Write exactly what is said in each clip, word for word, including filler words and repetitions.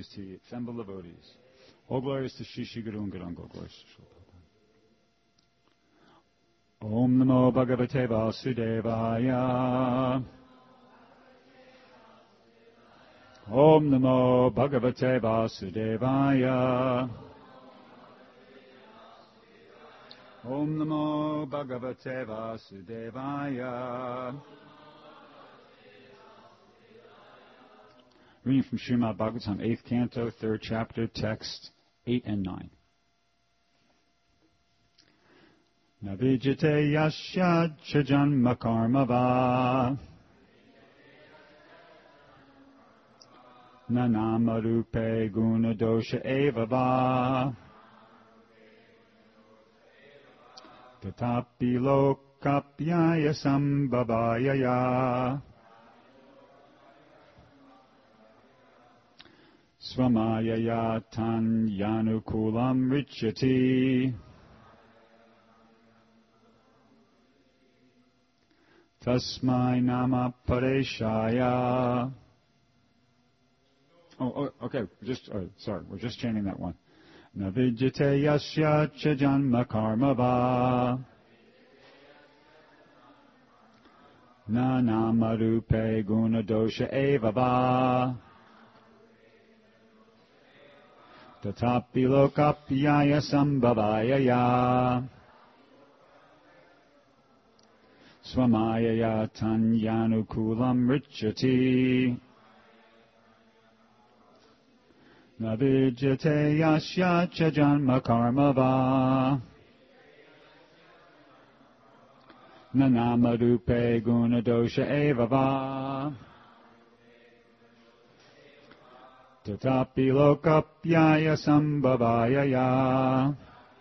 glories to you, assembled devotees. All glories to Shri Shri Guru and Gauranga, all glories to Srila Prabhupada. Om Namo Bhagavate Vasudevaya. Om Namo Bhagavate Vasudevaya. Om Namo Bhagavate Vasudevaya. Reading from Srimad Bhagavatam, eighth canto, third chapter, text eight and nine. Navijate yasya chajanma karmava nanamarupe gunadosha evava tatapi lokapyaya sambhavayaya Swamayaya tan yanukulam richyati tasmai nama pareshaya. Oh, oh okay. Just oh, sorry, we're just chanting that one. Navidyate yasya chajanma karmava nanamarupe gunadosha evava tatapi lokapyaya sambhavayaya swamayaya tanyanukulam richyati navidyate yasya chajanma karmava nanamarupe gunadosha evava tatapi lokapyaya sambhavayaya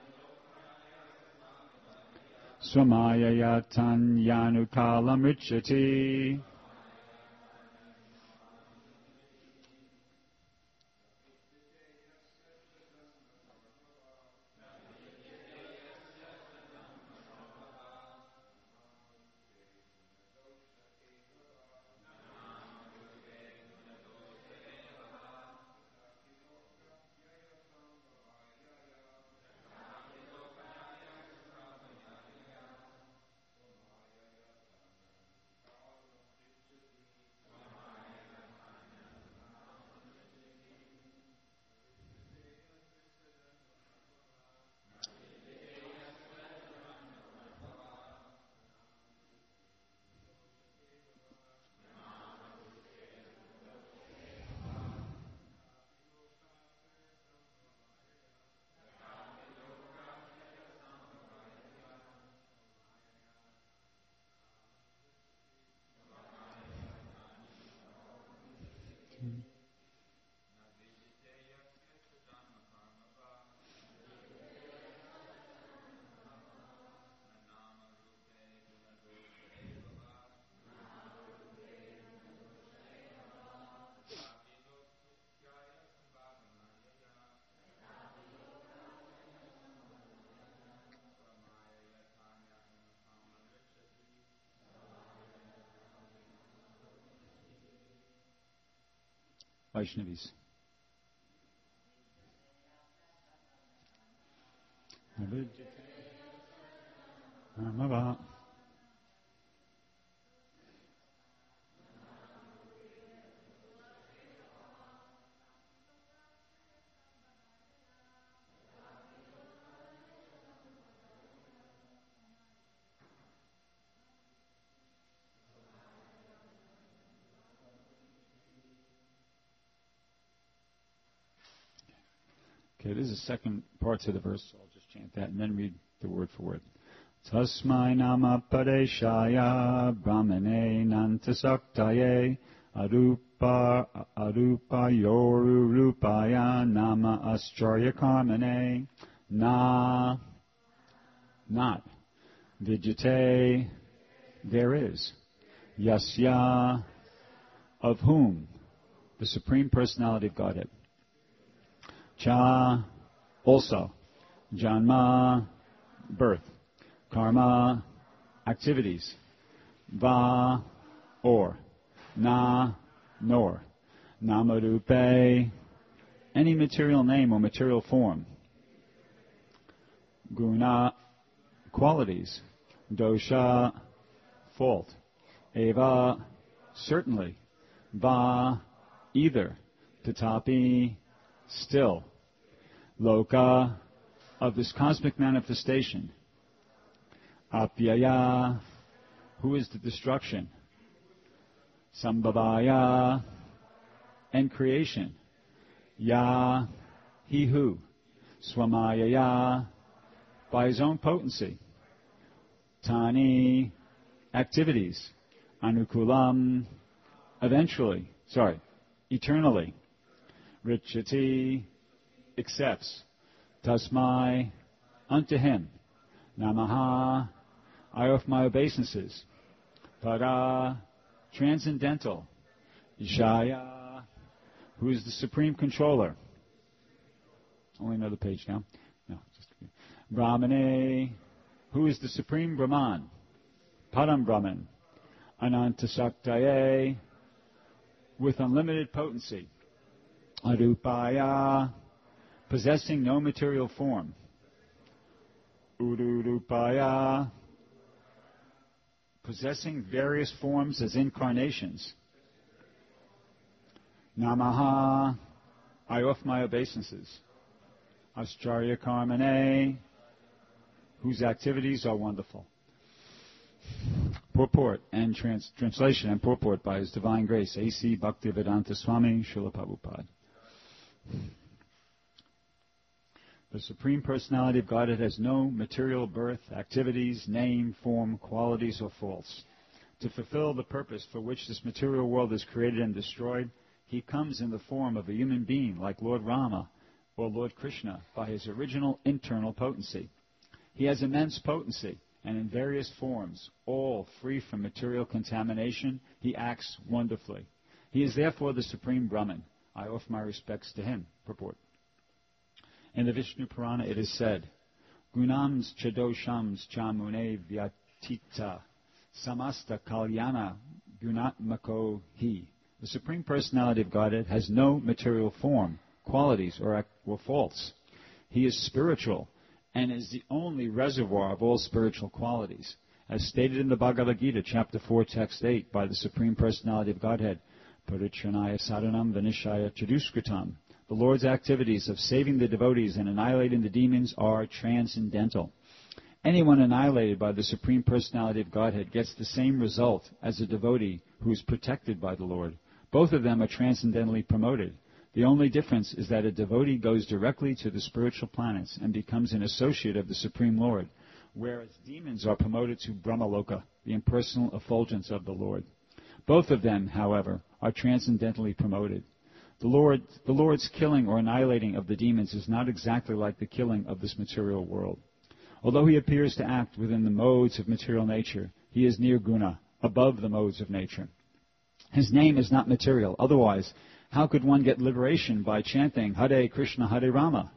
swamayaya tanyanukalam richyati. Vaishnavis. Amava. Okay, this is the second part of the verse, so I'll just chant that and then read the word for word. Tasmai nama padeshaya brahmane nantasaktaye arupa arupa yoru rupaya nama ascharya karmane na not vidyate there is yasya of whom the Supreme Personality of Godhead. Cha, also. Janma, birth. Karma, activities. Va, or. Na, nor. Namarupe, Any material name or material form. Guna, qualities. Dosha, fault. Eva, certainly. Va, either. Tatapi, still. Loka, of this cosmic manifestation. Apyaya, who is the destruction. Sambhavaya, and creation. Ya, he who. Swamayaya, by his own potency. Tani, activities. Anukulam, eventually, sorry, eternally. Richati, accepts. Tasmai, unto him. Namaha, I offer my obeisances. Para, transcendental. Ishaya, who is the supreme controller. Only another page now. No, just a few. Brahmane, who is the supreme Brahman. Param Brahman. Anantasaktaye, with unlimited potency. Arupaya, possessing no material form. Ururupaya, possessing various forms as incarnations. Namaha, I offer my obeisances. Ascharya Karmane, whose activities are wonderful. Purport and trans- translation and purport by His Divine Grace, A C Bhaktivedanta Swami Srila Prabhupada. The Supreme Personality of Godhead has no material birth, activities, name, form, qualities, or faults. To fulfill the purpose for which this material world is created and destroyed, He comes in the form of a human being like Lord Rama or Lord Krishna by His original internal potency. He has immense potency, and in various forms, all free from material contamination, He acts wonderfully. He is therefore the Supreme Brahman. I offer my respects to Him. Purport. In the Vishnu Purana it is said, Gunams chadoshams chamune vyatita samasta kalyana gunatmako hi. The Supreme Personality of Godhead has no material form, qualities, or, or faults. He is spiritual and is the only reservoir of all spiritual qualities. As stated in the Bhagavad Gita, chapter four, text eight, by the Supreme Personality of Godhead, Parichanaya sadhanam vinishaya chaduskritam. The Lord's activities of saving the devotees and annihilating the demons are transcendental. Anyone annihilated by the Supreme Personality of Godhead gets the same result as a devotee who is protected by the Lord. Both of them are transcendently promoted. The only difference is that a devotee goes directly to the spiritual planets and becomes an associate of the Supreme Lord, whereas demons are promoted to Brahmaloka, the impersonal effulgence of the Lord. Both of them, however, are transcendently promoted. The, Lord, the Lord's killing or annihilating of the demons is not exactly like the killing of this material world. Although He appears to act within the modes of material nature, He is nirguna, above the modes of nature. His name is not material. Otherwise, how could one get liberation by chanting Hare Krishna, Hare Rama?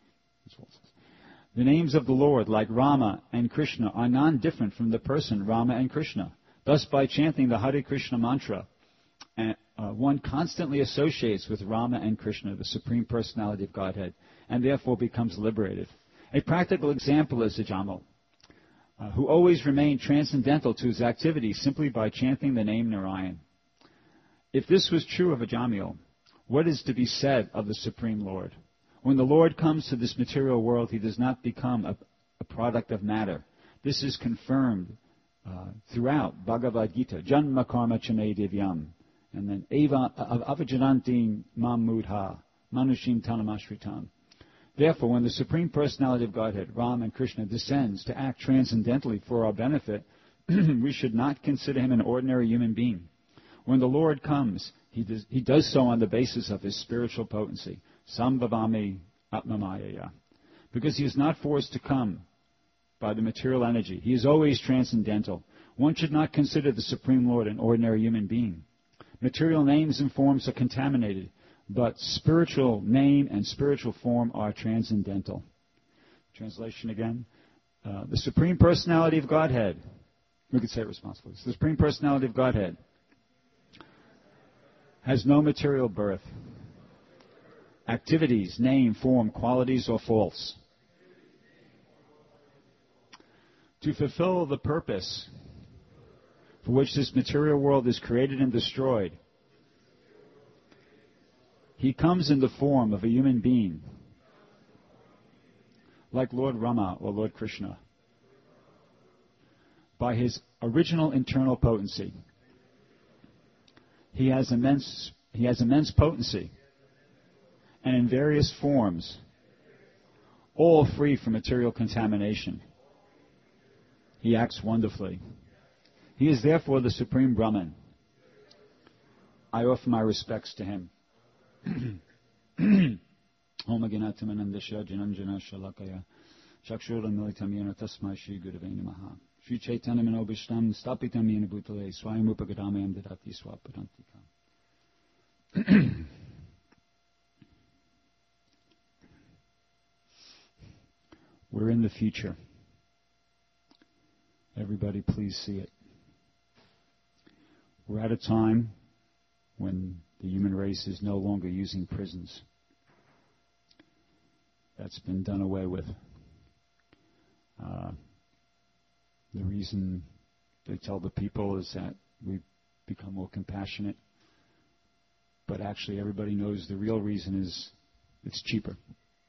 The names of the Lord, like Rama and Krishna, are non-different from the person Rama and Krishna. Thus, by chanting the Hare Krishna mantra, uh, one constantly associates with Rama and Krishna, the Supreme Personality of Godhead, and therefore becomes liberated. A practical example is Ajamal, uh, who always remained transcendental to his activities simply by chanting the name Narayan. If this was true of Ajamil, what is to be said of the Supreme Lord? When the Lord comes to this material world, He does not become a, a product of matter. This is confirmed uh, throughout Bhagavad Gita. Janma karma chame divyam. And then eva avajananti mamudha manushim tanamashritam. Therefore, when the Supreme Personality of Godhead, Ram and Krishna, descends to act transcendentally for our benefit, we should not consider Him an ordinary human being. When the Lord comes, he does, he does so on the basis of His spiritual potency, sambhavami atmamayaya, because He is not forced to come by the material energy. He is always transcendental. One should not consider the Supreme Lord an ordinary human being. Material names and forms are contaminated, but spiritual name and spiritual form are transcendental. Translation again. Uh, the Supreme Personality of Godhead, we could say it responsibly, the Supreme Personality of Godhead has no material birth, Activities, name, form, qualities, or false. To fulfill the purpose for which this material world is created and destroyed, he comes in the form of a human being, like Lord Rama or Lord Krishna. By his original internal potency, he has immense, he has immense potency, and in various forms, all free from material contamination. He acts wonderfully. He is therefore the Supreme Brahman. I offer my respects to him. Om Aganattamanandasya Jananjana Shalakaya Chakshura Militam Yena Tasmai Shri Gurave Namaha Shri Chaitanya Manobishtam Stapitam Yena Bhutale Swayam Upagadamayam Dadati Swapadantika. We're in the future. Everybody please see it. We're at a time when the human race is no longer using prisons. That's been done away with. Uh, the reason they tell the people is that we've become more compassionate. But actually everybody knows the real reason is it's cheaper.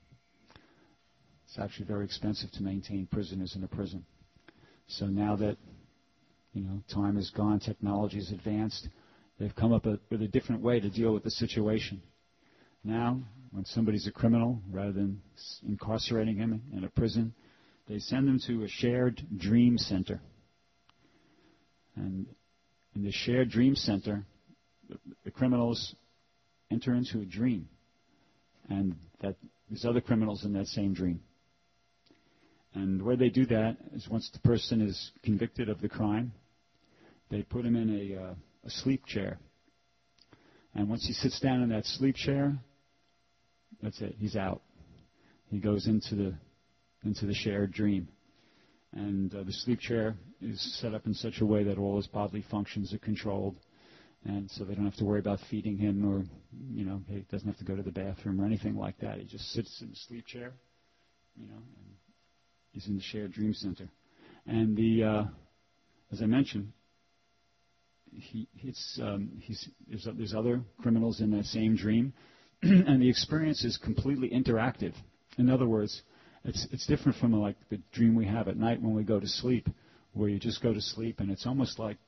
It's actually very expensive to maintain prisoners in a prison. So now that, you know, time is gone, technology is advanced, they've come up with a different way to deal with the situation. Now, when somebody's a criminal, rather than incarcerating him in a prison, they send him to a shared dream center. And in the shared dream center, the, the criminals enter into a dream. And that there's other criminals in that same dream. And the way they do that is once the person is convicted of the crime, they put him in a, uh, a sleep chair. And once he sits down in that sleep chair, that's it. He's out. He goes into the into the shared dream. And uh, the sleep chair is set up in such a way that all his bodily functions are controlled. And so they don't have to worry about feeding him or, you know, he doesn't have to go to the bathroom or anything like that. He just sits in the sleep chair, you know, and he's in the shared dream center. And the, uh, as I mentioned, he, it's, um, he's, there's, there's other criminals in that same dream, and the experience is completely interactive. In other words, it's, it's different from like the dream we have at night when we go to sleep, where you just go to sleep, and it's almost like,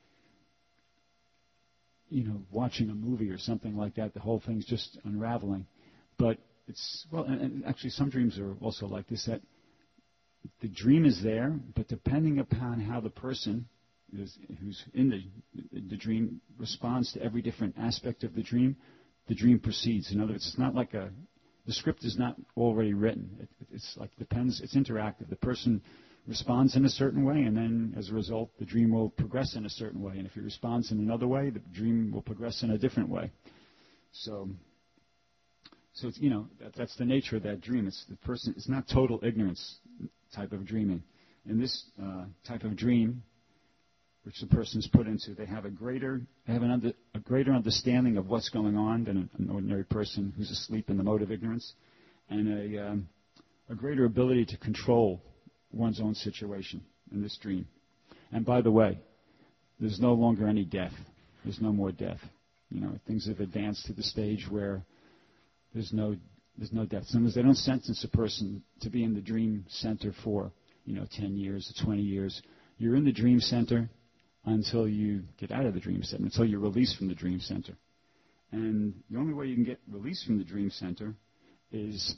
you know, watching a movie or something like that. The whole thing's just unraveling. But it's, well, and, and actually some dreams are also like this, that the dream is there, but depending upon how the person is, who's in the, the dream responds to every different aspect of the dream, the dream proceeds. In other words, it's not like a, the script is not already written. It, it's like depends, it's interactive. The person responds in a certain way, and then as a result, the dream will progress in a certain way. And if he responds in another way, the dream will progress in a different way. So, so it's, you know, that, that's the nature of that dream. It's the person. It's not total ignorance type of dreaming. In this uh, type of dream, which the person's put into, they have a greater, they have an under, a greater understanding of what's going on than an ordinary person who's asleep in the mode of ignorance, and a, um, a greater ability to control one's own situation in this dream. And by the way, there's no longer any death. There's no more death. You know, things have advanced to the stage where there's no there's no death. Sometimes they don't sentence a person to be in the dream center for, you know, ten years or twenty years. You're in the dream center until you get out of the dream center, until you're released from the dream center. And the only way you can get released from the dream center is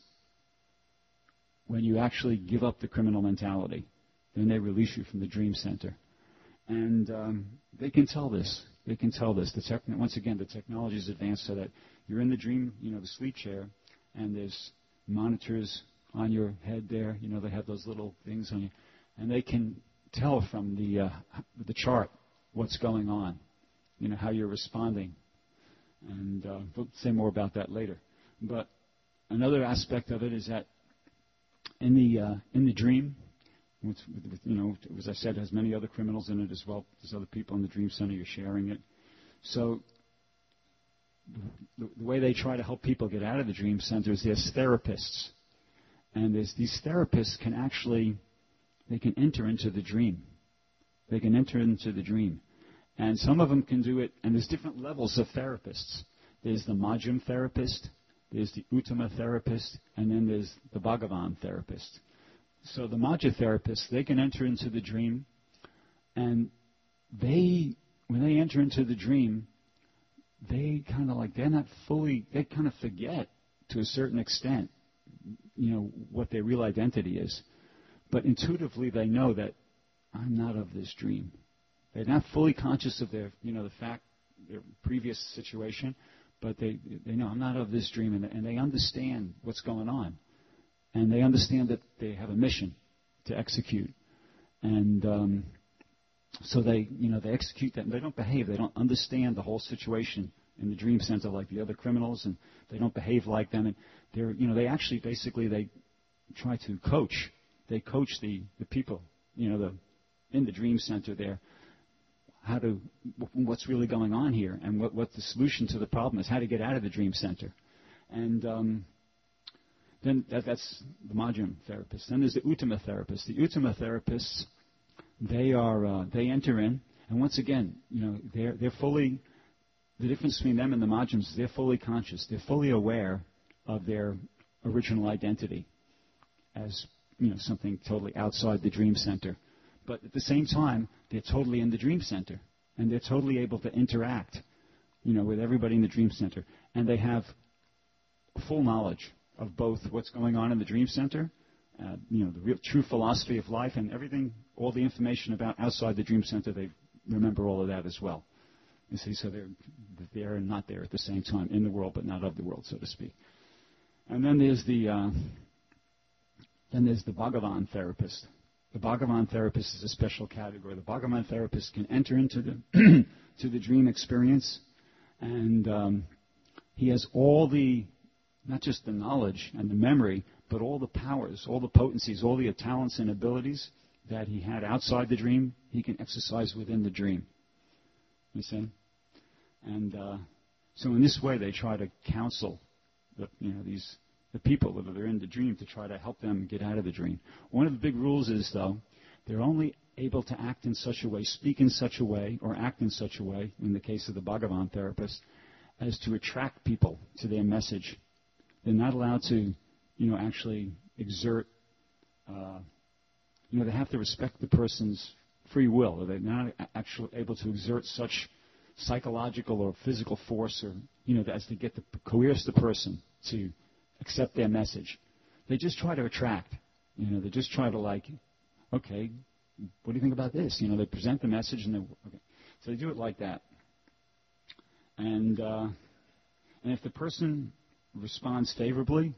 when you actually give up the criminal mentality. Then they release you from the dream center. And um, they can tell this. They can tell this. The tech, once again, the technology is advanced so that you're in the dream, you know, the sleep chair, and there's monitors on your head there. You know, they have those little things on you. And they can tell from the uh, the chart what's going on, you know, how you're responding. And uh, we'll say more about that later. But another aspect of it is that in the uh, in the dream, with, with, you know, as I said, it has many other criminals in it as well. There's other people in the dream center. You're sharing it. So the, the way they try to help people get out of the dream center is there's therapists. And there's, these therapists can actually, they can enter into the dream. They can enter into the dream. And some of them can do it, and there's different levels of therapists. There's the Majjhim therapist, there's the Uttama therapist, and then there's the Bhagavan therapist. So the Majjhim therapists, they can enter into the dream, and they, when they enter into the dream, they kind of like, they're not fully, they kind of forget to a certain extent, you know, what their real identity is. But intuitively they know that I'm not of this dream. They're not fully conscious of their, you know, the fact, their previous situation, but they they know I'm not of this dream, and, and they understand what's going on. And they understand that they have a mission to execute. And um, so they, you know, they execute that, and they don't behave. They don't understand the whole situation in the dream center like the other criminals, and they don't behave like them. And they're, you know, they actually basically they try to coach. They coach the, the people, you know, the in the dream center there, how to, what's really going on here, and what, what the solution to the problem is, how to get out of the dream center. And um, then that, that's the Majjhim therapist. Then there's the Uttama therapist. The Uttama therapists, they are, uh, they enter in, and once again, you know, they're, they're fully, the difference between them and the Majjhims is they're fully conscious. They're fully aware of their original identity as, you know, something totally outside the dream center. But at the same time, they're totally in the dream center, and they're totally able to interact, you know, with everybody in the dream center. And they have full knowledge of both what's going on in the dream center, uh, you know, the real true philosophy of life, and everything, all the information about outside the dream center. They remember all of that as well. You see, so they're there and not there at the same time, in the world but not of the world, so to speak. And then there's the uh, then there's the Bhagavan therapist. The Bhagavan therapist is a special category. The Bhagavan therapist can enter into the to the dream experience, and um, he has all the, not just the knowledge and the memory, but all the powers, all the potencies, all the talents and abilities that he had outside the dream, he can exercise within the dream. You see? And uh, so in this way, they try to counsel the, you know, these the people that are in the dream to try to help them get out of the dream. One of the big rules is, though, they're only able to act in such a way, speak in such a way, or act in such a way, in the case of the Bhagavan therapist, as to attract people to their message. They're not allowed to, you know, actually exert, uh, you know, they have to respect the person's free will. They're not actually able to exert such psychological or physical force, or, you know, as to get the, coerce the person to accept their message. They just try to attract. You know, they just try to, like, okay, what do you think about this? You know, they present the message, and they, okay. So they do it like that. And uh, and if the person responds favorably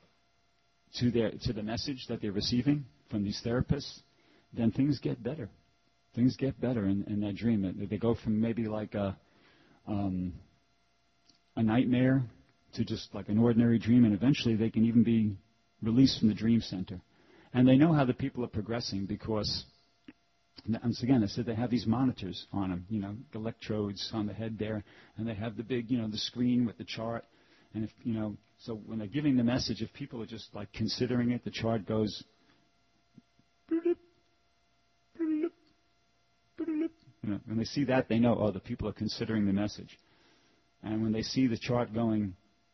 to their to the message that they're receiving from these therapists, then things get better. Things get better in, in that dream. They go from maybe like a um, a nightmare to just like an ordinary dream, and eventually they can even be released from the dream center. And they know how the people are progressing because, once again, I said they have these monitors on them, you know, electrodes on the head there, and they have the big, you know, the screen with the chart. And if, you know, so when they're giving the message, if people are just like considering it, the chart goes, you know, when they see that, they know, oh, the people are considering the message. And when they see the chart going,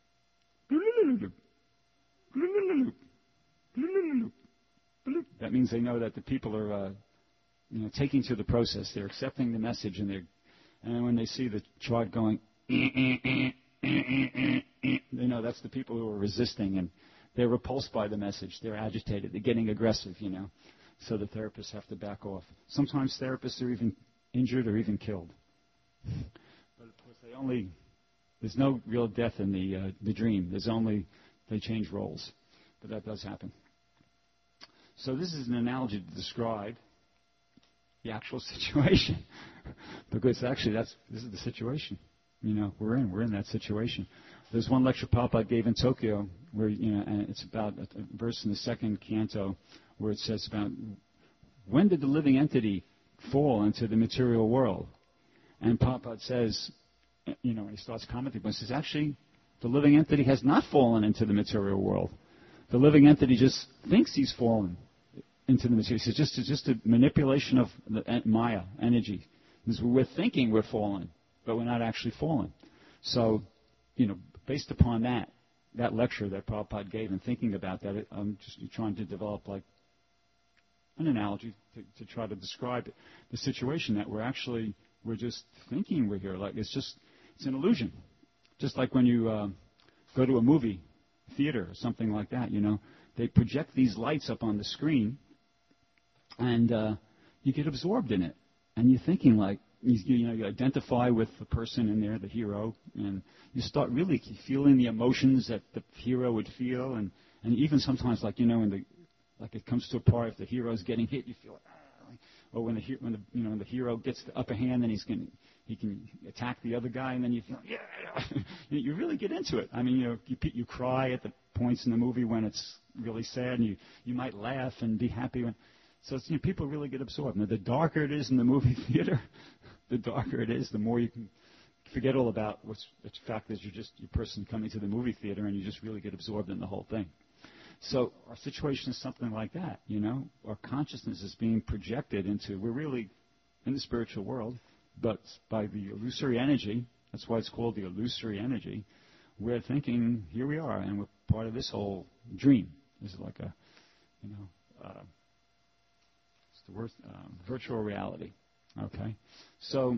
that means they know that the people are, uh, you know, taking to the process. They're accepting the message, and they're, and when they see the chart going, they know that's the people who are resisting, and they're repulsed by the message. They're agitated. They're getting aggressive, you know. So the therapists have to back off. Sometimes therapists are even injured or even killed. But of course, they only, there's no real death in the uh, the dream. There's only, they change roles. But that does happen. So this is an analogy to describe the actual situation. Because actually that's, this is the situation. You know, we're in, we're in that situation. There's one lecture Prabhupada gave in Tokyo where, you know, and it's about a verse in the second canto where it says about when did the living entity fall into the material world? And Prabhupada says, you know, and he starts commenting, but he says, actually, the living entity has not fallen into the material world. The living entity just thinks he's fallen into the material. He says, just, it's just a manipulation of the Maya, energy. Because we're thinking we're fallen, but we're not actually fallen. So, you know, based upon that, that lecture that Prabhupada gave and thinking about that, I'm just trying to develop like an analogy to, to try to describe it, the situation that we're actually, we're just thinking we're here. Like it's just, it's an illusion. Just like when you uh, go to a movie theater or something like that, you know, they project these lights up on the screen and uh, you get absorbed in it. And you're thinking like, you, you know, you identify with the person in there, the hero, and you start really feeling the emotions that the hero would feel. And, and even sometimes like, you know, in the, like it comes to a part if the hero's getting hit, you feel like, ah, or when the, when the, you know, when the hero gets the upper hand, then he's going to, he can attack the other guy, and then you feel, yeah, you really get into it. I mean, you know, you, you cry at the points in the movie when it's really sad, and you, you might laugh and be happy when. So it's, you know, people really get absorbed. Now, the darker it is in the movie theater, the darker it is, the more you can forget all about what's the fact that you're just your person coming to the movie theater, and you just really get absorbed in the whole thing. So our situation is something like that, you know. Our consciousness is being projected into, we're really in the spiritual world, but by the illusory energy, that's why it's called the illusory energy, we're thinking, here we are, and we're part of this whole dream. This is like a, you know, uh, the word, um, virtual reality. Okay, so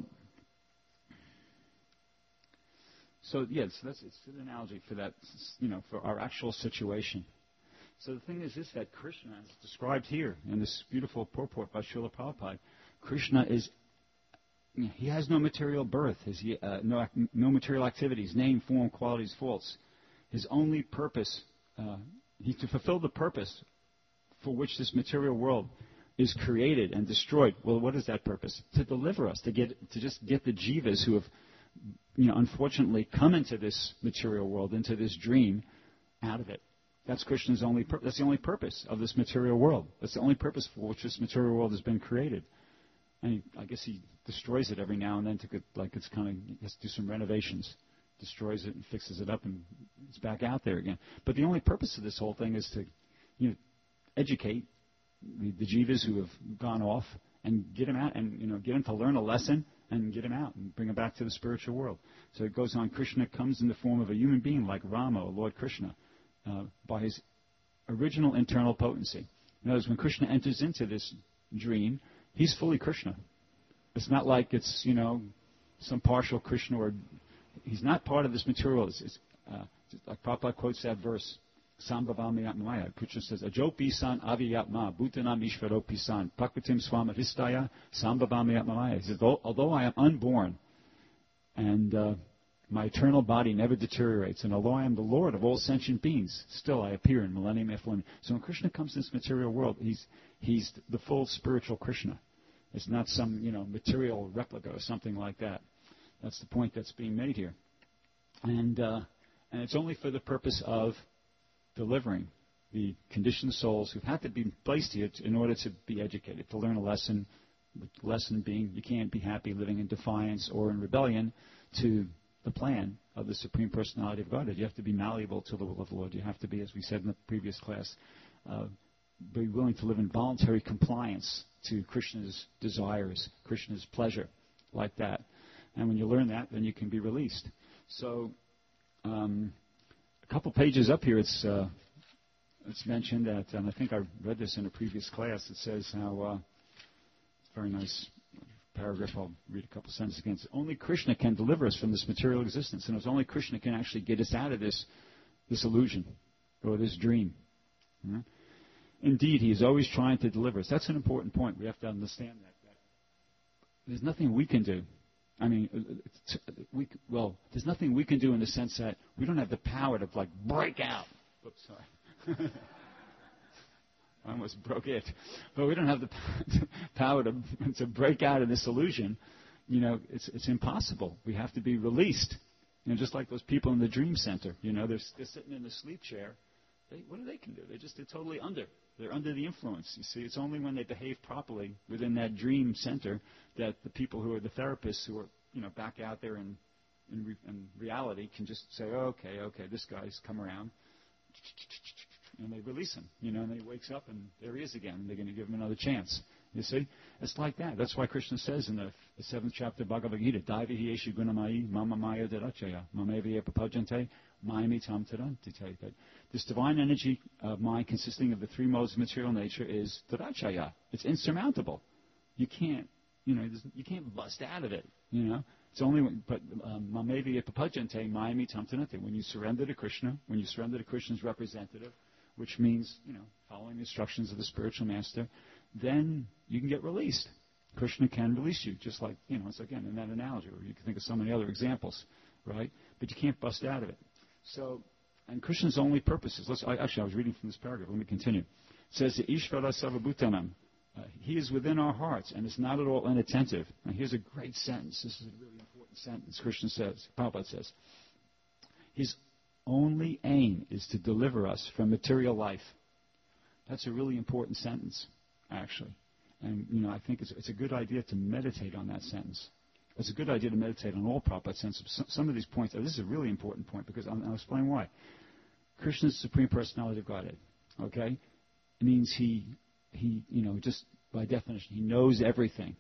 so yes, that's it's an analogy for that. You know, for our actual situation. So the thing is, this that Krishna is described here in this beautiful purport by Srila Prabhupada. Krishna is he has no material birth, his, uh, no no material activities, name, form, qualities, faults. His only purpose, uh, he to fulfill the purpose for which this material world is created and destroyed. Well, what is that purpose? To deliver us, to get, to just get the jivas who have, you know, unfortunately come into this material world, into this dream, out of it. That's Krishna's only. Pur- that's the only purpose of this material world. That's the only purpose for which this material world has been created. And he, I guess he destroys it every now and then to get, like it's kind of he has to do some renovations, destroys it and fixes it up, and it's back out there again. But the only purpose of this whole thing is to, you know, educate The, the jivas who have gone off and get them out and, you know, get them to learn a lesson and get them out and bring them back to the spiritual world. So it goes on. Krishna comes in the form of a human being like Rama, or Lord Krishna, uh, by his original internal potency. In other words, when Krishna enters into this dream, he's fully Krishna. It's not like it's, you know, some partial Krishna, or he's not part of this material. It's, it's, uh, like Prabhupada quotes that verse. Sambhavami Atmaya. Krishna says, Ajopi san aviyatma, bhutanam ishvaropi san, prakritim swamadhistaya, sambhavami atmaya. He says, although I am unborn, and uh, my eternal body never deteriorates, and although I am the Lord of all sentient beings, still I appear in millennium after millennium. So when Krishna comes to this material world, he's he's the full spiritual Krishna. It's not some, you know, material replica or something like that. That's the point that's being made here. And uh, and it's only for the purpose of delivering the conditioned souls who've had to be placed here to, in order to be educated, to learn a lesson, the lesson being you can't be happy living in defiance or in rebellion to the plan of the Supreme Personality of Godhead. You have to be malleable to the will of the Lord. You have to be, as we said in the previous class, uh, be willing to live in voluntary compliance to Krishna's desires, Krishna's pleasure, like that. And when you learn that, then you can be released. So, um, a couple pages up here, it's uh, it's mentioned that, and I think I read this in a previous class. It says how uh, very nice paragraph. I'll read a couple sentences again. It's, only Krishna can deliver us from this material existence, and it's only Krishna can actually get us out of this this illusion or this dream. Mm-hmm. Indeed, he is always trying to deliver us. That's an important point. We have to understand that. that there's nothing we can do. I mean, it's, we, well, there's nothing we can do in the sense that we don't have the power to, like, break out. Oops, sorry. I almost broke it. But we don't have the power to, to break out of this illusion. You know, it's, it's impossible. We have to be released. You know, just like those people in the dream center. You know, they're, they're sitting in the sleep chair. They, what do they can do? They're just they're totally under. They're under the influence. You see, it's only when they behave properly within that dream center that the people who are the therapists who are, you know, back out there in in, re, in reality, can just say, oh, okay, okay, this guy's come around, and they release him, you know, and then he wakes up, and there he is again, and they're going to give him another chance. You see? It's like that. That's why Krishna says in the, the seventh chapter of Bhagavad Gita, Daiva hi eshu gunamai mama maya darachaya mameviya papajante mayami tam tarantite. That this divine energy of mind consisting of the three modes of material nature is darachaya. It's insurmountable. You can't, you know, you can't bust out of it, you know. It's only when, but mameviya papajante mayami tam tarantite. When you surrender to Krishna, when you surrender to Krishna's representative, which means, you know, following the instructions of the spiritual master, then you can get released. Krishna can release you, just like, you know, it's again in that analogy, or you can think of so many other examples, right? But you can't bust out of it. So, and Krishna's only purposes, let's, I, actually I was reading from this paragraph, let me continue. It says, Ishvara Sarvabhutanam, uh, he is within our hearts and is not at all inattentive. Now here's a great sentence, this is a really important sentence, Krishna says, Prabhupada says, his only aim is to deliver us from material life. That's a really important sentence, actually. And, you know, I think it's, it's a good idea to meditate on that sentence. It's a good idea to meditate on all Prabhupada's sentences. Some, some of these points, this is a really important point, because I'll, I'll explain why. Krishna's the Supreme Personality of Godhead, okay? It means he, he, you know, just by definition, he knows everything.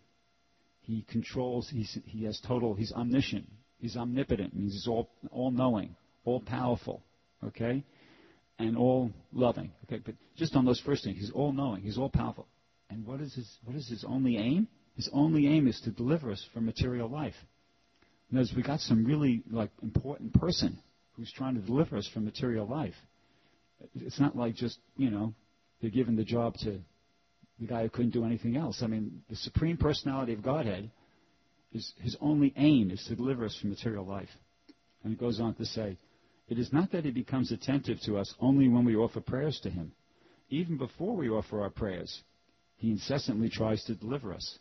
He controls, he's, he has total, he's omniscient. He's omnipotent, it means he's all, all-knowing, all-powerful, okay? And all-loving, okay? But just on those first things, he's all-knowing, he's all-powerful. And what is his, what is his only aim? His only aim is to deliver us from material life. Notice we got some really, like, important person who's trying to deliver us from material life. It's not like just, you know, they're giving the job to the guy who couldn't do anything else. I mean, the Supreme Personality of Godhead, is, his only aim is to deliver us from material life. And it goes on to say, it is not that he becomes attentive to us only when we offer prayers to him. Even before we offer our prayers, he incessantly tries to deliver us.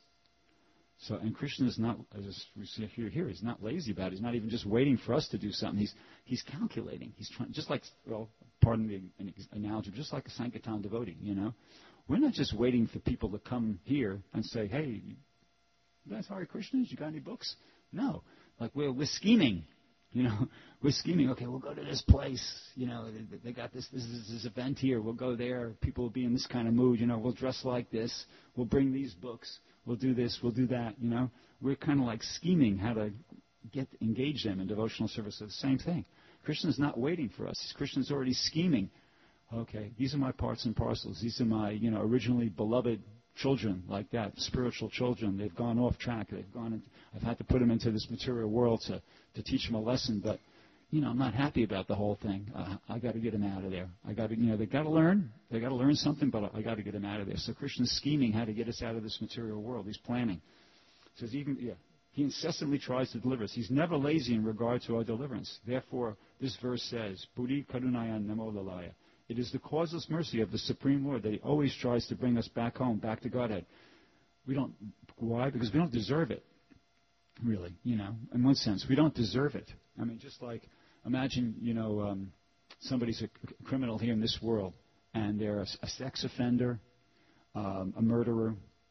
So, and Krishna is not, as we see here, here, he's not lazy about it. He's not even just waiting for us to do something. He's he's calculating. He's trying, just like, well, pardon the analogy, just like a Sankirtan devotee, you know. We're not just waiting for people to come here and say, hey, you guys Hare Krishnas? You got any books? No. Like, we're, we're scheming. You know, we're scheming. Okay, we'll go to this place. You know, they, they got this, this this this event here. We'll go there. People will be in this kind of mood. You know, we'll dress like this. We'll bring these books. We'll do this. We'll do that. You know, we're kind of like scheming how to get engage them in devotional service. It's the same thing. Krishna's not waiting for us. Krishna's already scheming. Okay, these are my parts and parcels. These are my, you know, originally beloved children, like that, spiritual children. They've gone off track. They've gone. Into, I've had to put them into this material world to, to teach them a lesson, but, you know, I'm not happy about the whole thing. Uh, I got to get them out of there. I got to, you know, they got to learn. They got to learn something, but I got to get them out of there. So Krishna's scheming how to get us out of this material world. He's planning. So he's even, yeah, he incessantly tries to deliver us. He's never lazy in regard to our deliverance. Therefore, this verse says, Buddhi Karunayan Namo Lalaya. It is the causeless mercy of the Supreme Lord that he always tries to bring us back home, back to Godhead. We don't, why? Because we don't deserve it, really, you know, in one sense. We don't deserve it. I mean, just like, imagine, you know, um, somebody's a criminal here in this world, and they're a, a sex offender, um, a murderer,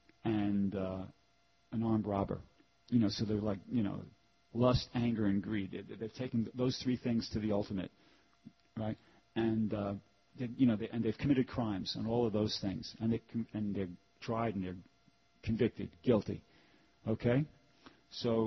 and uh, an armed robber. You know, so they're like, you know, lust, anger, and greed. They, they've taken those three things to the ultimate, right? And, uh, They, you know, they, and they've committed crimes on all of those things, and they and they're tried and they're convicted, guilty. Okay, so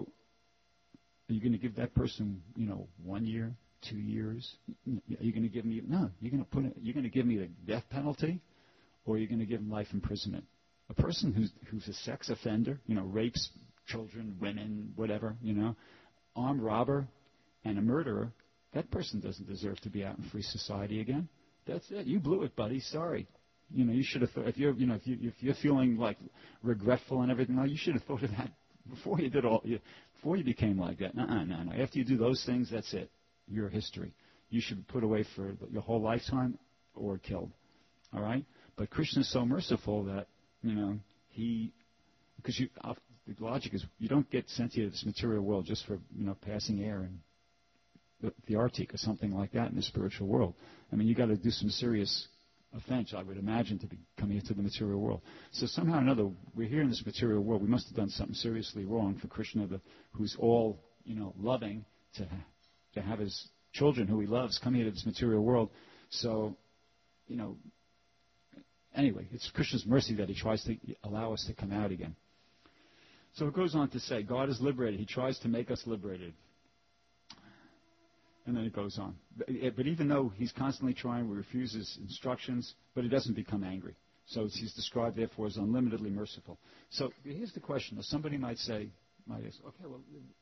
are you going to give that person, you know, one year, two years? Are you going to give me no? You're going to put it, you're going to give me the death penalty, or are you going to give them life imprisonment? A person who's who's a sex offender, you know, rapes children, women, whatever, you know, armed robber, and a murderer. That person doesn't deserve to be out in free society again. That's it. You blew it, buddy. Sorry. You know, you should have thought, if you're, you know, if, you, if you're feeling like regretful and everything, well, you should have thought of that before you did all, you, before you became like that. No, no, no. After you do those things, that's it. You're history. You should be put away for your whole lifetime or killed. All right? But Krishna is so merciful that, you know, he, because you, uh, the logic is you don't get sent here to this material world just for, you know, passing air and the, the Arctic or something like that in the spiritual world. I mean, you got to do some serious offense, I would imagine, to be coming into the material world. So somehow or another, we're here in this material world. We must have done something seriously wrong for Krishna, the, who's all, you know, loving, to to have his children who he loves come here to this material world. So, you know, anyway, it's Krishna's mercy that he tries to allow us to come out again. So it goes on to say, God is liberated. He tries to make us liberated. And then it goes on. But, but even though he's constantly trying, we refuse his instructions, but he doesn't become angry. So he's described, therefore, as unlimitedly merciful. So here's the question. Somebody might say, might ask, okay, well,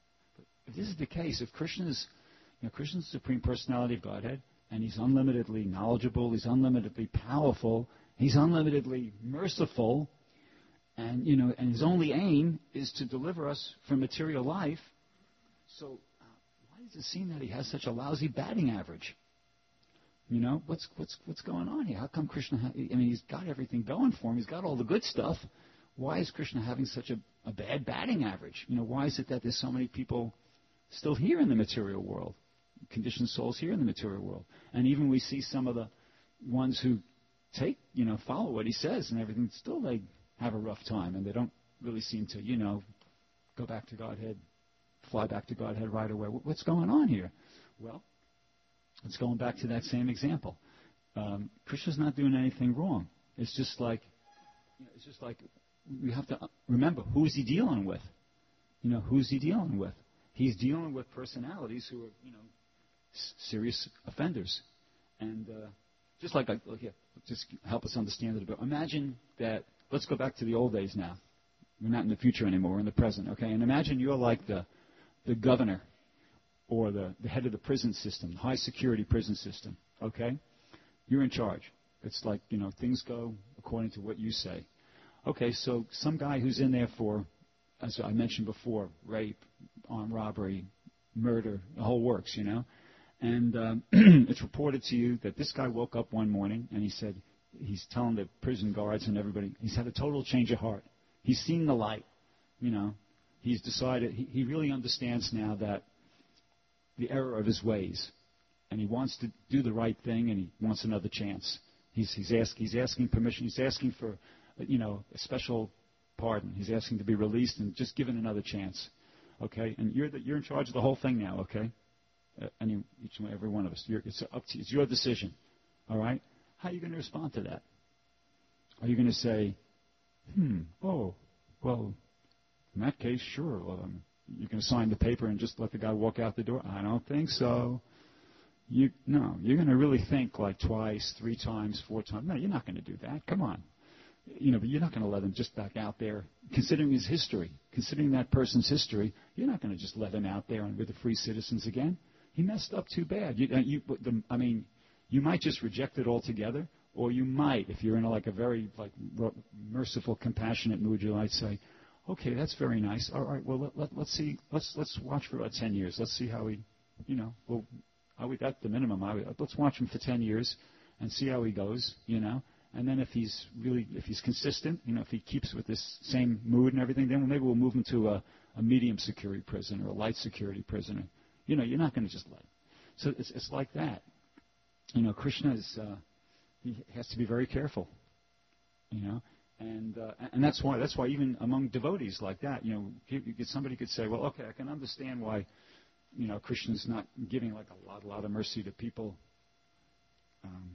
if this is the case, if Krishna is, you know, Krishna's the Supreme Personality of Godhead, and he's unlimitedly knowledgeable, he's unlimitedly powerful, he's unlimitedly merciful, and, you know, and his only aim is to deliver us from material life, so uh, why does it seem that he has such a lousy batting average? You know, what's what's what's going on here? How come Krishna, ha- I mean, he's got everything going for him, he's got all the good stuff. Why is Krishna having such a, a bad batting average? You know, why is it that there's so many people still here in the material world? Conditioned souls here in the material world. And even we see some of the ones who take, you know, follow what he says and everything, still they have a rough time and they don't really seem to, you know, go back to Godhead, fly back to Godhead right away. What's going on here? Well, it's going back to that same example. Um, Krishna's not doing anything wrong. It's just like, you know, it's just like we have to remember, who is he dealing with? You know, who's he dealing with? He's dealing with personalities who are, you know, serious offenders. And uh, just like, look here, just help us understand it a bit. Imagine that, let's go back to the old days now. We're not in the future anymore, we're in the present, okay? And imagine you're like the, the governor or the, the head of the prison system, the high security prison system, okay? You're in charge. It's like, you know, things go according to what you say. Okay, so some guy who's in there for, as I mentioned before, rape, armed robbery, murder, the whole works, you know? And um, it's reported to you that this guy woke up one morning and he said, he's telling the prison guards and everybody, he's had a total change of heart. He's seen the light, you know. He's decided, he, he really understands now that the error of his ways. And he wants to do the right thing and he wants another chance. He's, he's, ask, he's asking permission, he's asking for, you know, a special pardon. He's asking to be released and just given another chance. Okay? And you're, the, you're in charge of the whole thing now, okay? Uh, any, each and every one of us. You're, it's up to you. It's your decision. All right? How are you going to respond to that? Are you going to say, hmm, oh, well, in that case, sure. Well, um, you're going to sign the paper and just let the guy walk out the door? I don't think so. You No, you're going to really think like twice, three times, four times. No, you're not going to do that. Come on. You know, but you're not going to let him just back out there. Considering his history, considering that person's history, you're not going to just let him out there and with the free citizens again. He messed up too bad. You, you, the, I mean, you might just reject it altogether, or you might, if you're in a, like a very like merciful, compassionate mood, you might say, "Okay, that's very nice. All right, well let, let, let's see. Let's let's watch for about ten years. Let's see how he, you know, well, how we got the minimum. How we, let's watch him for ten years and see how he goes. You know." And then if he's really, if he's consistent, you know, if he keeps with this same mood and everything, then maybe we'll move him to a, a medium security prison or a light security prison. You know, you're not going to just let him. So it's, it's like that. You know, Krishna is, uh, he has to be very careful. You know, and uh, and that's why that's why even among devotees like that, you know, somebody could say, well, okay, I can understand why, you know, Krishna's not giving like a lot, a lot of mercy to people. Um,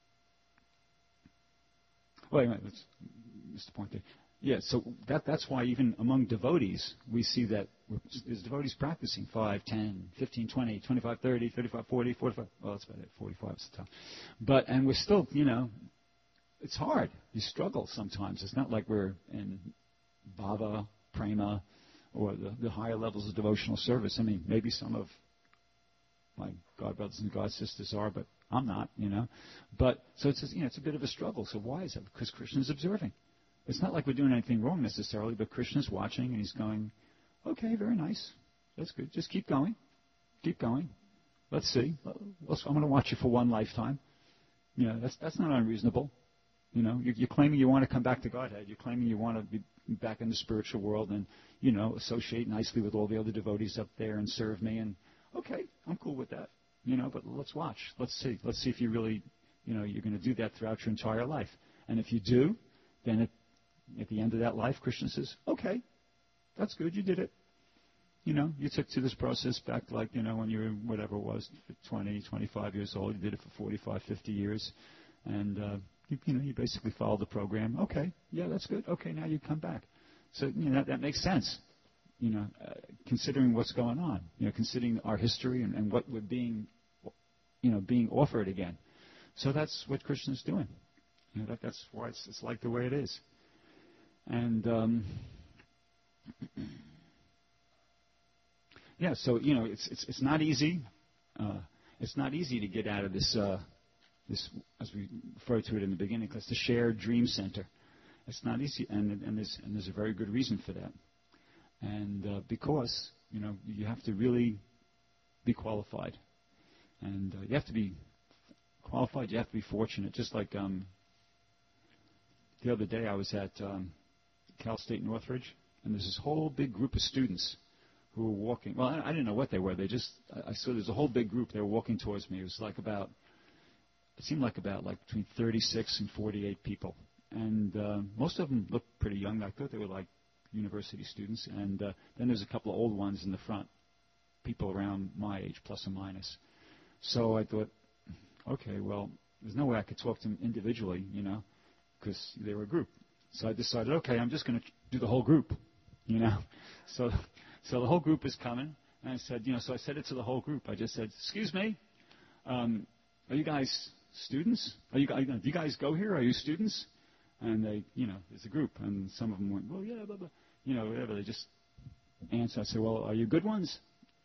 Wait a minute, let's miss the point there. Yeah, so that, that's why even among devotees, we see that there's devotees practicing five, ten, fifteen, twenty, twenty-five, thirty, thirty-five, forty, forty-five. Well, that's about it. forty-five is the top. But, and we're still, you know, it's hard. You struggle sometimes. It's not like we're in bhava, prema, or the, the higher levels of devotional service. I mean, maybe some of my God brothers and God sisters are, but I'm not, you know. But, so it's, you know, it's a bit of a struggle. So why is that? Because Krishna's observing. It's not like we're doing anything wrong necessarily, but Krishna's watching and he's going, okay, very nice. That's good. Just keep going. Keep going. Let's see. I'm going to watch you for one lifetime. You know, that's, that's not unreasonable. You know, you're, you're claiming you want to come back to Godhead. You're claiming you want to be back in the spiritual world and, you know, associate nicely with all the other devotees up there and serve me. And, okay, I'm cool with that. You know, but let's watch. Let's see. Let's see if you really, you know, you're going to do that throughout your entire life. And if you do, then at, at the end of that life, Krishna says, okay, that's good. You did it. you know, you took to this process back like, you know, when you were, whatever it was, twenty, twenty-five years old. You did it for forty-five, fifty years. And, uh, you, you know, you basically followed the program. Okay, yeah, that's good. Okay, now you come back. So, you know, that, that makes sense, you know, uh, considering what's going on, you know, considering our history and, and what we're being, you know, being offered again. So that's what Krishna's doing. You know, that, that's why it's, it's like the way it is. And, um, yeah, so, you know, it's it's it's not easy. Uh, it's not easy to get out of this, uh, this, as we referred to it in the beginning, because the shared dream center. It's not easy, and, and, there's, and there's a very good reason for that. And uh, because, you know, you have to really be qualified. And uh, you have to be qualified, you have to be fortunate. Just like um, the other day I was at um, Cal State Northridge, and there's this whole big group of students who were walking. Well, I, I didn't know what they were. They just, I, I saw there's a whole big group. They were walking towards me. It was like about, it seemed like about like between thirty-six and forty-eight people. And uh, most of them looked pretty young. I thought they were like university students. And uh, then there's a couple of old ones in the front, people around my age, plus or minus. So I thought, okay, well, there's no way I could talk to them individually, you know, because they were a group. So I decided, okay, I'm just going to do the whole group, you know. So, so the whole group is coming. And I said, you know, so I said it to the whole group. I just said, excuse me, um, are you guys students? Are you guys, do you guys go here? Are you students? And they, you know, it's a group, and some of them went, well, yeah, blah, blah. You know, whatever. They just answer. I said, well, are you good ones?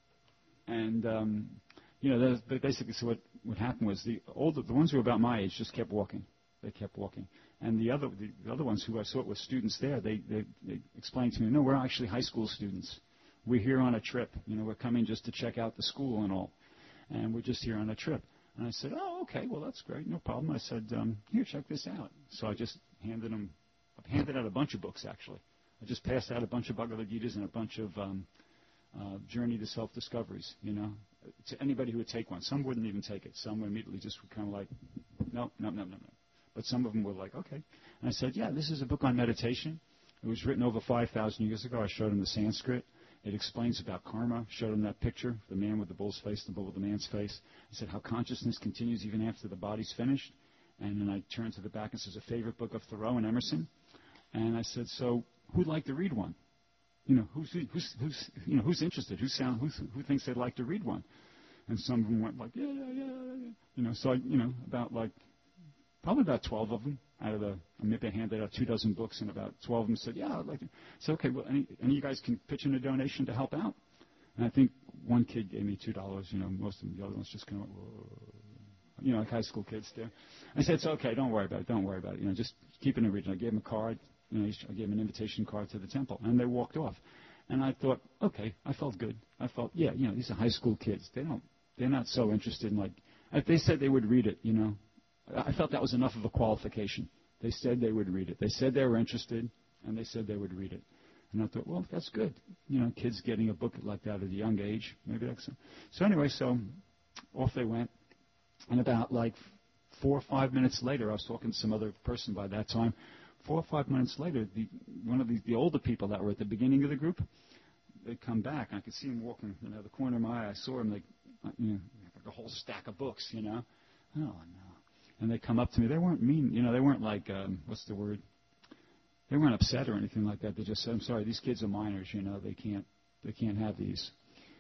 And, um, you know, basically, so what, what happened was the older, the ones who were about my age just kept walking. They kept walking. And the other, the, the other ones who I saw were students there, they, they, they explained to me, no, we're actually high school students. We're here on a trip. You know, we're coming just to check out the school and all. And we're just here on a trip. And I said, oh, okay, well, that's great, no problem. I said, um, here, check this out. So I just handed them, I handed out a bunch of books, actually. I just passed out a bunch of Bhagavad Gitas and a bunch of um, uh, Journey to Self-Discoveries, you know, to anybody who would take one. Some wouldn't even take it. Some would immediately just kind of like, no, no, no, no, no. But some of them were like, okay. And I said, yeah, this is a book on meditation. It was written over five thousand years ago. I showed them the Sanskrit. It explains about karma. Showed them that picture, the man with the bull's face, the bull with the man's face. I said how consciousness continues even after the body's finished. And then I turned to the back and says a favorite book of Thoreau and Emerson. And I said, so who'd like to read one? You know, who's who's who's you know who's interested? Who sound who who thinks they'd like to read one? And some of them went like, yeah, yeah, yeah, yeah. You know, so I, you know, about like probably about twelve of them out of the, maybe I handed out two dozen books, and about twelve of them said, yeah, I'd like to. So, okay, well, any, any of you guys can pitch in a donation to help out? And I think one kid gave me two dollars, you know, most of them, the other ones just kind of went, whoa, you know, like high school kids do. I said, it's okay, don't worry about it, don't worry about it, you know, just keep it in region. I gave them a card, you know, I gave them an invitation card to the temple, and they walked off. And I thought, okay, I felt good. I felt, yeah, you know, these are high school kids. They don't, they're not so interested in, like, if they said they would read it, you know, I felt that was enough of a qualification. They said they would read it. They said they were interested, and they said they would read it. And I thought, well, that's good. You know, kids getting a book like that at a young age. Maybe that's so. So anyway, so off they went. And about like four or five minutes later, I was talking to some other person by that time. Four or five minutes later, the, one of the, the older people that were at the beginning of the group, they'd come back. I could see them walking, you know, the corner of my eye. I saw them, like, you know, like a whole stack of books, you know. Oh, no. And they come up to me. They weren't mean, you know, they weren't like, um, what's the word? They weren't upset or anything like that. They just said, I'm sorry, these kids are minors, you know, they can't, they can't have these.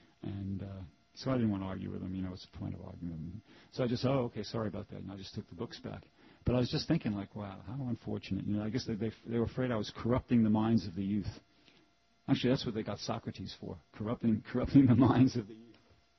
And uh, so I didn't want to argue with them, you know, what's the point of arguing with them? So I just, oh, okay, sorry about that. And I just took the books back. But I was just thinking, like, wow, how unfortunate. You know, I guess they, they, they were afraid I was corrupting the minds of the youth. Actually, that's what they got Socrates for, corrupting, corrupting the minds of the youth.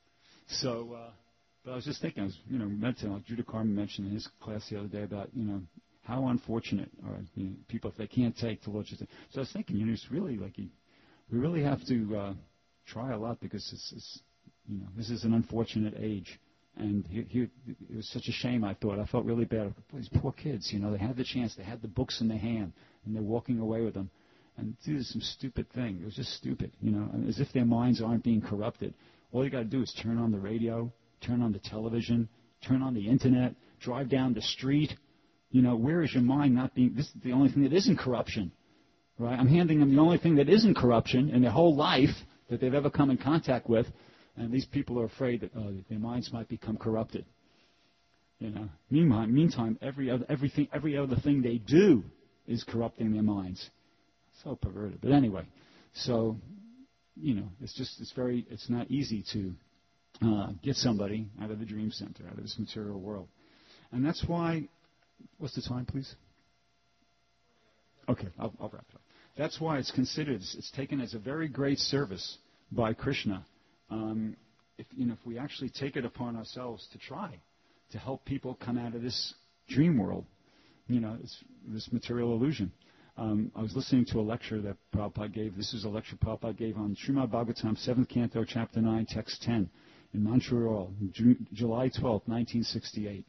So, uh, but I was just thinking, I was, you know, meditating, like Judah Carmen mentioned in his class the other day about, you know, how unfortunate are you know, people if they can't take the Lord Jesus. So I was thinking, you know, it's really like, you, we really have to uh, try a lot because it's, it's, you know, this is an unfortunate age. And he, he, it was such a shame, I thought. I felt really bad. These poor kids, you know, they had the chance. They had the books in their hand, and they're walking away with them. And do some stupid thing. It was just stupid, you know, as if their minds aren't being corrupted. All you got to do is turn on the radio, turn on the television, turn on the Internet, drive down the street. You know, where is your mind not being, this is the only thing that isn't corruption, right? I'm handing them the only thing that isn't corruption in their whole life, that they've ever come in contact with, and these people are afraid that uh, their minds might become corrupted. You know. Meanwhile, meantime, every other everything, every other thing they do is corrupting their minds. So perverted. But anyway, so you know, it's just it's very it's not easy to uh, get somebody out of the dream center, out of this material world, and that's why. What's the time, please? Okay, I'll, I'll wrap it up. That's why it's considered, it's taken as a very great service by Krishna. Um, if, you know, if we actually take it upon ourselves to try to help people come out of this dream world, you know, it's, this material illusion. Um, I was listening to a lecture that Prabhupada gave. This is a lecture Prabhupada gave on Srimad Bhagavatam, seventh Canto, Chapter nine, Text ten, in Montreal, Ju- July twelfth, nineteen sixty-eight.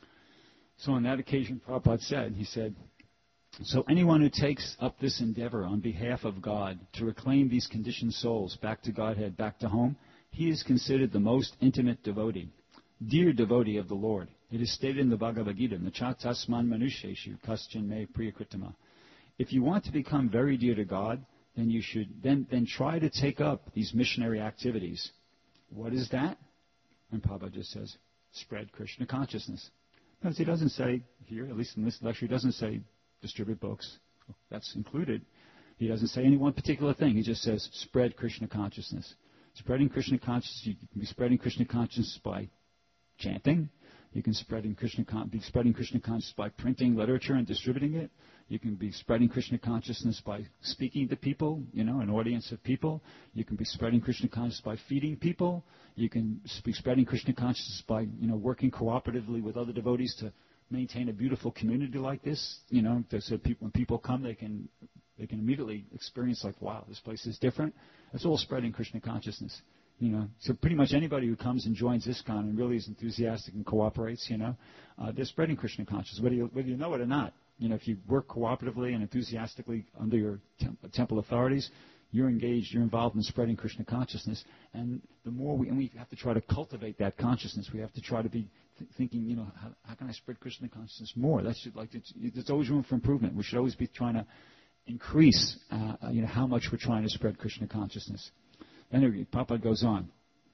So on that occasion, Prabhupada said, he said, so anyone who takes up this endeavor on behalf of God to reclaim these conditioned souls back to Godhead, back to home, he is considered the most intimate devotee, dear devotee of the Lord. It is stated in the Bhagavad Gita, Nachatasman manusheshu kaschin me priyakritama. If you want to become very dear to God, then you should then, then try to take up these missionary activities. What is that? And Prabhupada just says, spread Krishna consciousness. Because he doesn't say here, at least in this lecture, he doesn't say distribute books. That's included. He doesn't say any one particular thing. He just says spread Krishna consciousness. Spreading Krishna consciousness, you can be spreading Krishna consciousness by chanting. You can spreading Krishna con- be spreading Krishna consciousness by printing literature and distributing it. You can be spreading Krishna consciousness by speaking to people, you know, an audience of people. You can be spreading Krishna consciousness by feeding people. You can be spreading Krishna consciousness by, you know, working cooperatively with other devotees to maintain a beautiful community like this. You know, so people, when people come, they can they can immediately experience like, wow, this place is different. It's all spreading Krishna consciousness. You know, so pretty much anybody who comes and joins ISKCON and really is enthusiastic and cooperates, you know, uh, they're spreading Krishna consciousness, whether you, whether you know it or not. You know, if you work cooperatively and enthusiastically under your temp- temple authorities, you're engaged, you're involved in spreading Krishna consciousness. And the more we, and we have to try to cultivate that consciousness. We have to try to be th- thinking, you know, how, how can I spread Krishna consciousness more? That should, like, there's always room for improvement. We should always be trying to increase, uh, you know, how much we're trying to spread Krishna consciousness. Anyway, Prabhupada goes on.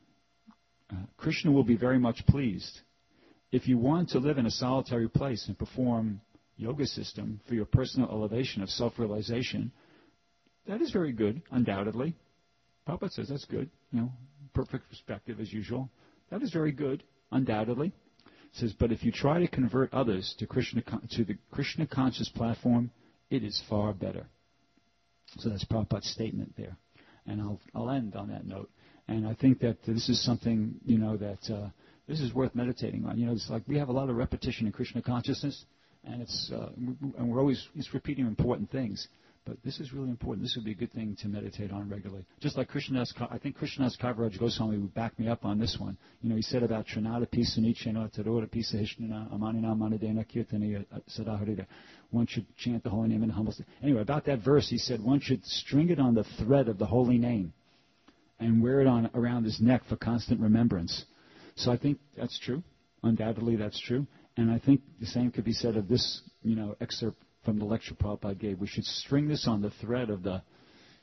Uh, Krishna will be very much pleased. If you want to live in a solitary place and perform yoga system for your personal elevation of self-realization, that is very good, undoubtedly. Prabhupada says that's good. You know, perfect perspective as usual. That is very good, undoubtedly. It says, but if you try to convert others to Krishna to the Krishna conscious platform, it is far better. So that's Prabhupada's statement there. And I'll, I'll end on that note. And I think that this is something, you know, that uh, this is worth meditating on. You know, it's like we have a lot of repetition in Krishna consciousness, and it's uh, and we're always it's repeating important things. But this is really important. This would be a good thing to meditate on regularly. Just like Krishnadas, I think Krishnadas Kaviraj Goswami would back me up on this one. You know, he said about Trinata Pisa Nichena, Tadora Pisa Hishnana, Amanina Manadena Kirtaniya Sadaharita. One should chant the holy name in humble state. Anyway, about that verse, he said one should string it on the thread of the holy name and wear it on around his neck for constant remembrance. So I think that's true. Undoubtedly, that's true. And I think the same could be said of this, you know, excerpt from the lecture Prabhupada gave. We should string this on the thread of the,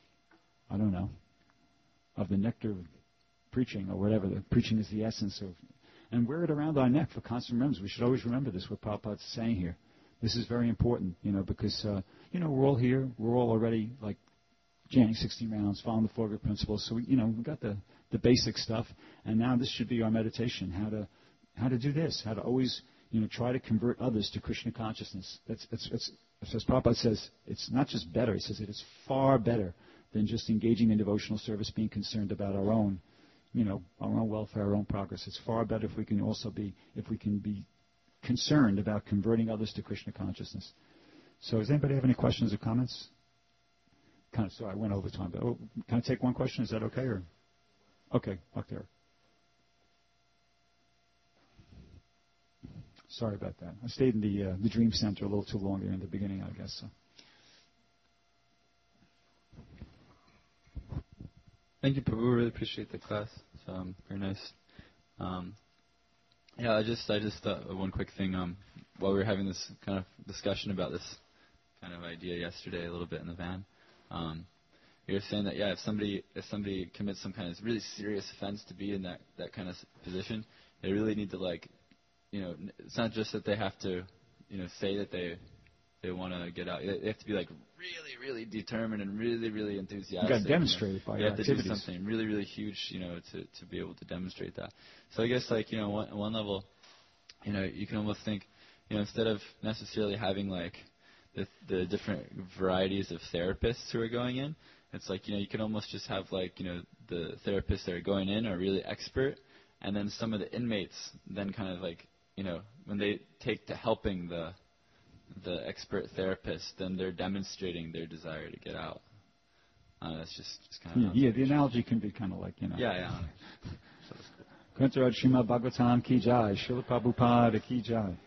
I don't know, of the nectar of preaching or whatever. The preaching is the essence of, and wear it around our neck for constant remembrance. We should always remember this, what Prabhupada's saying here. This is very important, you know, because, uh, you know, we're all here. We're all already, like, chanting sixteen rounds, following the four good principles. So, we, you know, we've got the, the basic stuff. And now this should be our meditation, how to how to do this, how to always, you know, try to convert others to Krishna consciousness. That's, it's, it's, as Prabhupada says, it's not just better. He says it is far better than just engaging in devotional service, being concerned about our own, you know, our own welfare, our own progress. It's far better if we can also be, if we can be concerned about converting others to Krishna consciousness. So does anybody have any questions or comments? Kind of, sorry, I went over time, but oh, can I take one question? Is that okay? Or okay, up there. Sorry about that. I stayed in the uh, the Dream Center a little too long there in the beginning, I guess. So. Thank you, Prabhu. Really appreciate the class. It's um, very nice. Um, yeah, I just I just thought one quick thing. Um, while we were having this kind of discussion about this kind of idea yesterday, a little bit in the van. Um, you're saying that yeah, if somebody if somebody commits some kind of really serious offense to be in that that kind of position, they really need to like, you know, it's not just that they have to, you know, say that they they want to get out. They have to be like really, really determined and really, really enthusiastic. You got to demonstrate you it by know. your You have activities. to do something really, really huge, you know, to to be able to demonstrate that. So I guess like you know, one one level, you know, you can almost think, you know, instead of necessarily having like the the different varieties of therapists who are going in, it's like, you know, you can almost just have like, you know, the therapists that are going in are really expert, and then some of the inmates then kind of like, you know, when they take to helping the the expert therapist, then they're demonstrating their desire to get out. Uh, that's just, just kind of... Yeah, yeah, the analogy can be kind of like, you know. Yeah, yeah. Kuntaraj Srimad Bhagavatam ki jai, Srila Prabhupada ki jai.